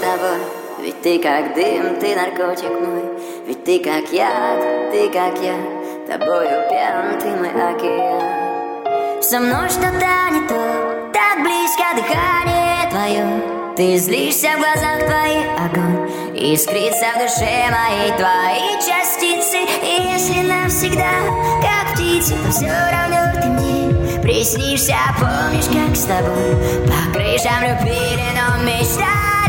тобой. Ведь ты как дым, ты наркотик мой. Ведь ты как яд, ты как я. Тобою пьян, ты мой океан. Со мной что-то не то, так близко дыхание твое. Ты злишься в глазах твоих огонь, искрится в душе моей твои частицы. И если навсегда, как птицы, то все равно ты мне приснишься. Помнишь, как с тобой по крышам любили, но мечта